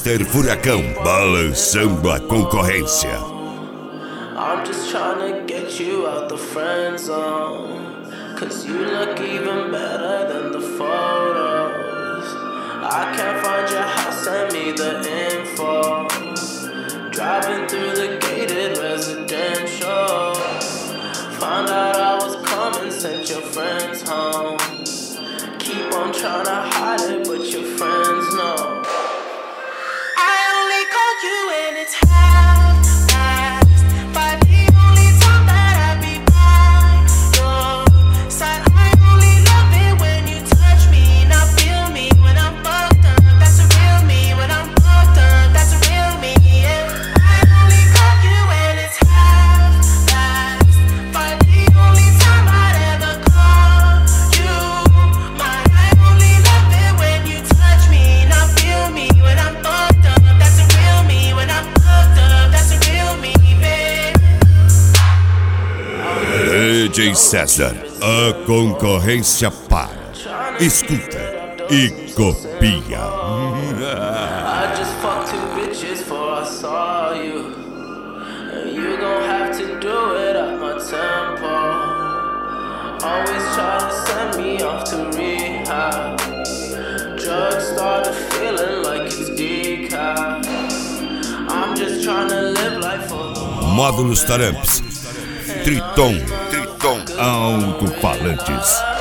Mr. Furacão, balançando a concorrência. I'm just trying to get you out the friend zone, 'cause you look even better than the photos. I can't find your house, send me the info. Driving through the gated residential, found out I was coming, sent your friends home. Keep on trying to hide it, but your friends know. I only call you when it's half-past, but the only time that I be by your side. I only love it when you touch me, not feel me when I'm fucked up. That's a real me. When I'm fucked up, that's a real me, yeah. I only call you when it's half-past, but the only time I'd ever call you mine. I only love it when you touch me, not feel me when I'm fucked up. That's a real me. When I'm fucked up, that's a real me, babe. DJ César, a concorrência para. Escuta e copia. I just fucked 2 bitches before I saw you, and you gon' have to do it at my tempo. Always try to send me off to rehab. Drugs started feeling like it's decaf. I'm just trying to live life for the Módulos Taramps, Triton, Alto-Falantes.